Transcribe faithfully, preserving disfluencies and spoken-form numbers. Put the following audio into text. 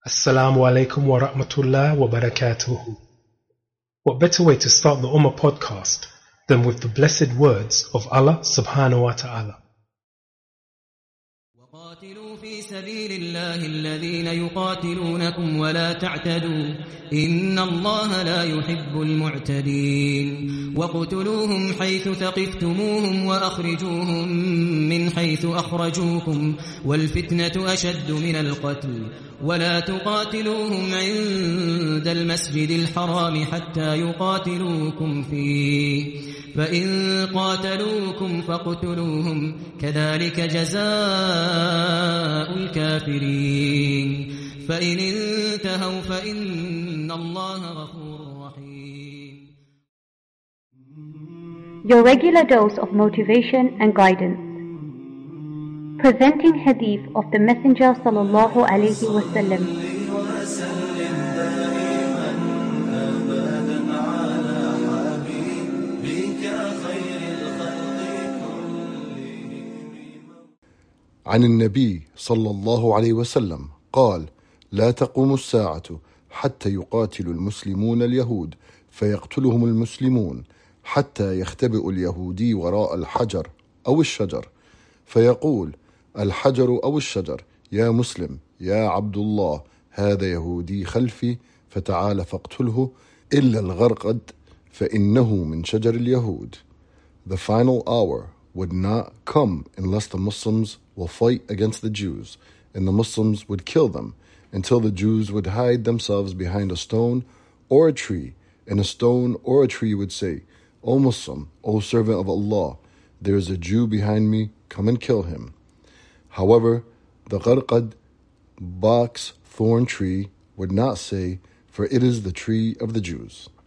Assalamu alaikum wa rahmatullah wa barakatuhu. What better way to start the Ummah podcast than with the blessed words of Allah subhanahu wa ta'ala. وقاتلوا في سبيل الله الذين يقاتلونكم ولا تعتدوا إن الله لا يحب المعتدين وقتلوهم حيث ثقفتموهم وأخرجوهم من حيث أخرجوكم والفتنة أشد من القتل ولا تقاتلوهم عند المسجد الحرام حتى يقاتلوكم فيه فإن قاتلوكم فاقتلوهم كذلك جزاء الكافرين فإن انتهوا فإن الله غفور رحيم. Your regular dose of motivation and guidance. Presenting hadith of the Messenger sallallahu alaihi wasallam. عن النبي صلى الله عليه وسلم قال: لا تقوم الساعة حتى يقاتل المسلمون اليهود فيقتلهم المسلمون حتى يختبئ اليهودي وراء الحجر أو الشجر فيقول الحجر أو الشجر: يا مسلم يا عبد الله هذا يهودي خلفي فتعال فاقتله إلا الغرقد فإنه من شجر اليهود. The final hour would not come unless the Muslims will fight against the Jews, and the Muslims would kill them until the Jews would hide themselves behind a stone or a tree, and a stone or a tree would say, O Muslim, O servant of Allah, there is a Jew behind me, come and kill him. However, the Gharqad, box, thorn tree would not say, for it is the tree of the Jews.